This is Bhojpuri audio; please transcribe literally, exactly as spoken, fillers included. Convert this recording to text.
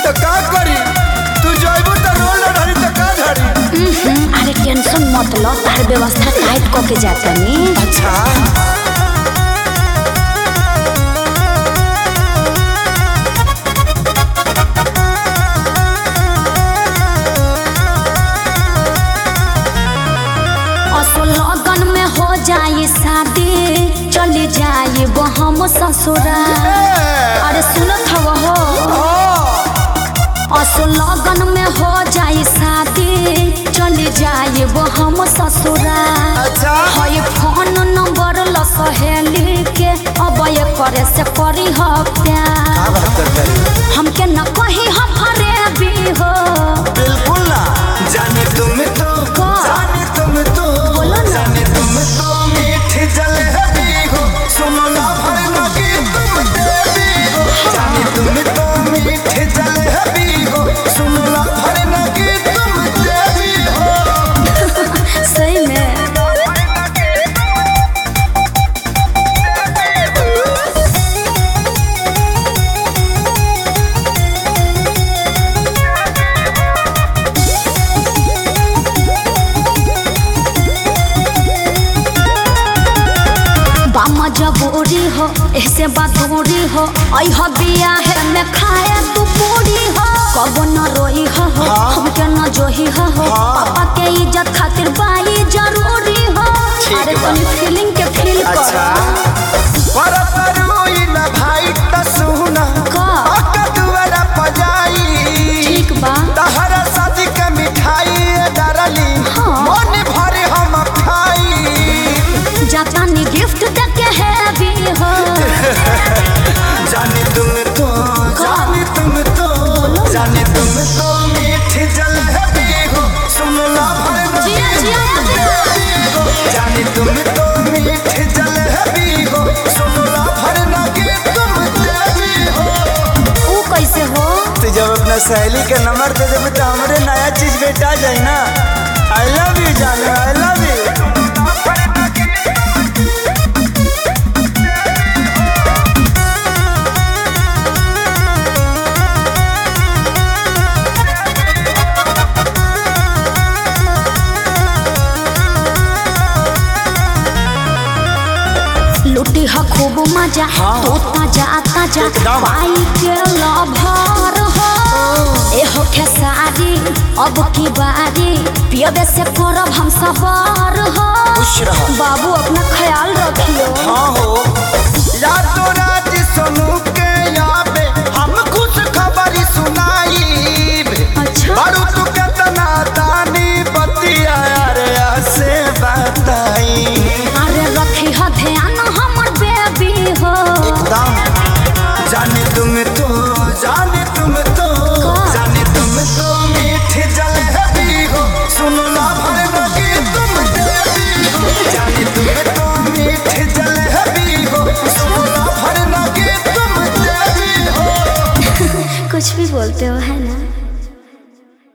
तो का करी तू जाइबो त रोल धरी त का धरी अरे टेंशन मत लो तार व्यवस्था टाइट क के जातनी। अच्छा लगन में हो जाए शादी चली जाए वो हम ससुराल। अरे सुनत हो असो लगन में हो जाए शादी चली जाए वो हम ससुराल। अच्छा है फोन नंबर ल सहेली के अब ये करे से करी हो प्यार हमके न कही हम फरेबी हो बिल्कुल ना जाने तुम तो जाने तुम तो जाने तुम तो मीठी जलेबी हो सुनो ना भरना की तुम देवी हो जाने तुम तो मीठी जलेबी हो सुनो ना भरना की तुम देवी हो सही में जबूरी हो ऐसे बातूरी हो आई हो बिया है मैं खाए तू पूरी हो कबो न रोई हो हमके न जोही हो पापा के इज्जत खातिर बाई जरूरी हो अरे तनी फीलिंग के फील कर अच्छा पर करूई ना भाई त सुना का ओका दुआरा पजाई ठीक बा तहरा शादी के मिठाई डरली मन भरे हम खाई जाता नी गिफ्ट दे के हैवी हो जाने तुम तो जाने तुम तो जाने तुम तो मीठी जलेबी हो सुनो ना भरना जिया जिया जाने तुम तो मीठी जलेबी हो सुनो ना भरना की तुम देवी हो वो कैसे हो तू जब अपना सहेली के नंबर दे देबे तो हमरे नया चीज बेटा जाए ना आई लव यू जाने आई लव यू लुटी हा खूब मजा तो ताजा ताजा पाई के लभर हो ए हो खेसारी अब की बारी पियबे से करब हम सवार हो बाबू अपना ख्याल रखियो हाँ हो रातों रात सोनू